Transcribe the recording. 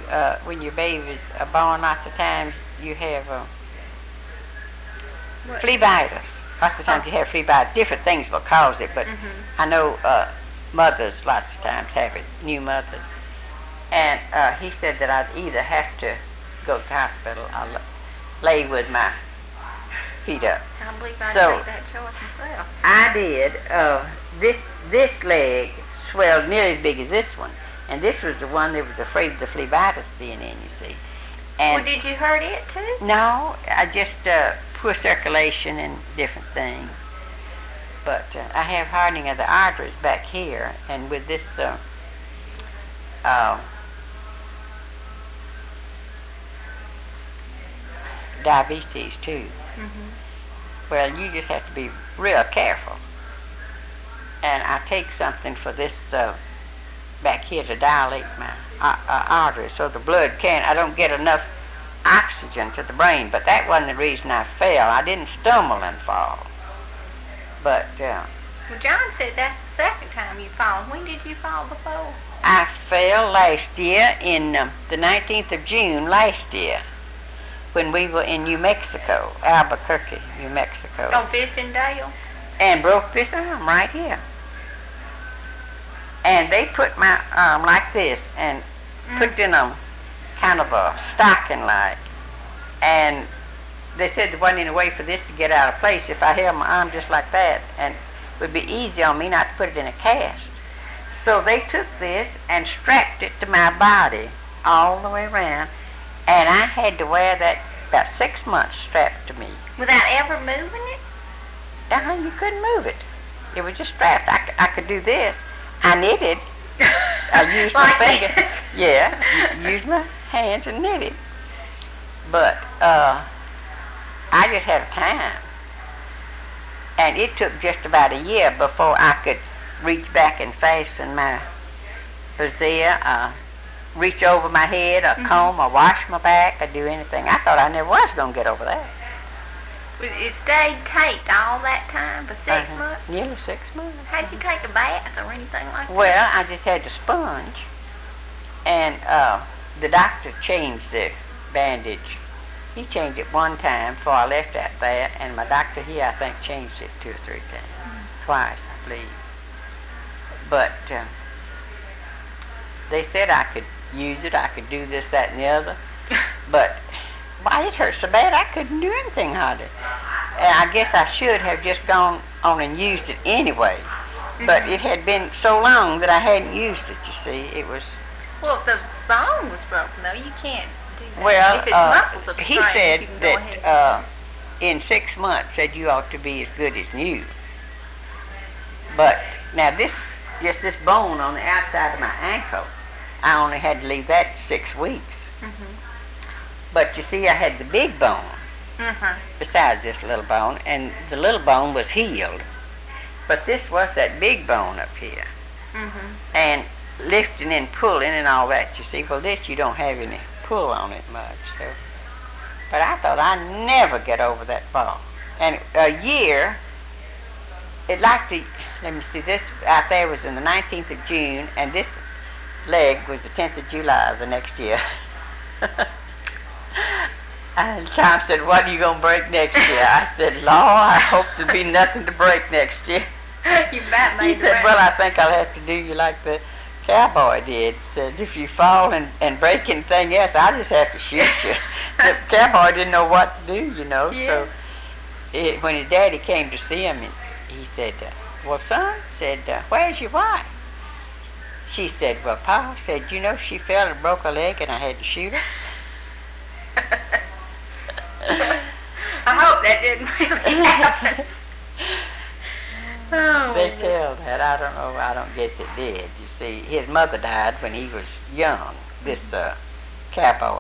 when your baby's born, lots of times you have flea biters. Lots of times you have flea bites. Different things will cause it, but I know mothers lots of times have it, new mothers. And he said that I'd either have to go to the hospital or lay with my feet up. I believe I'd take that choice myself. I did. This leg swelled nearly as big as this one. And this was the one that was afraid of the flea biters being in, you see. And well, did you hurt it too? no, I just poor circulation and different things. But I have hardening of the arteries back here, and with this diabetes too. Well, you just have to be real careful. And I take something for this back here to dilate my arteries so the blood can't, I don't get enough oxygen to the brain. But that wasn't the reason I fell. I didn't stumble and fall. But well, John said that's the second time you fall. When did you fall before? I fell last year in the 19th of June last year when we were in New Mexico, Albuquerque, New Mexico. On Fiston Dale? And broke this arm right here. And they put my arm like this and put it in a kind of a stocking like. And they said there wasn't any way for this to get out of place if I held my arm just like that, and it would be easy on me not to put it in a cast. So they took this and strapped it to my body all the way around, and I had to wear that about 6 months strapped to me. Without ever moving it? You couldn't move it. It was just strapped. I could do this. I knitted. I used my finger. Yeah, used my hands and knitted. But I just had a time. And it took just about a year before I could reach back and fasten my brassiere, reach over my head, or comb, or wash my back, or do anything. I thought I never was going to get over that. It stayed taped all that time for 6 months? Nearly 6 months. How'd you take a bath or anything like that? Well, I just had to sponge. And the doctor changed the bandage. He changed it one time before I left out there, and my doctor here, I think, changed it 2 or 3 times. Twice, I believe. But they said I could use it, I could do this, that, and the other. But why, it hurt so bad I couldn't do anything hardly. And I guess I should have just gone on and used it anyway. But it had been so long that I hadn't used it, you see. It was... Well, if the bone was broken, though, you can't do that. Well, if it's muscles of the he strain, said you can go that ahead. in 6 months, said you ought to be as good as new. But now this bone on the outside of my ankle, I only had to leave that 6 weeks. But you see, I had the big bone besides this little bone, and the little bone was healed. But this was that big bone up here. And lifting and pulling and all that, you see. Well, this you don't have any pull on it much. So, but I thought I'd never get over that fall. And a year, it like the, let me see, this out there was in the 19th of June, and this leg was the 10th of July of the next year. And Tom said, "What are you going to break next year?" I said, "Lord, I hope there'll be nothing to break next year." You about made He said, "Well, I think I'll have to do you like the cowboy did. Said, if you fall and break anything else, I'll just have to shoot you." The cowboy didn't know what to do, you know. Yeah. So when his daddy came to see him, he said, "Well, son," said, "where's your wife?" She said, "Well, Pa," said, "you know, she fell and broke her leg and I had to shoot her." I hope that didn't really happen. Oh, They tell that. I don't know. I don't guess it did. You see, his mother died when he was young, this cowboy.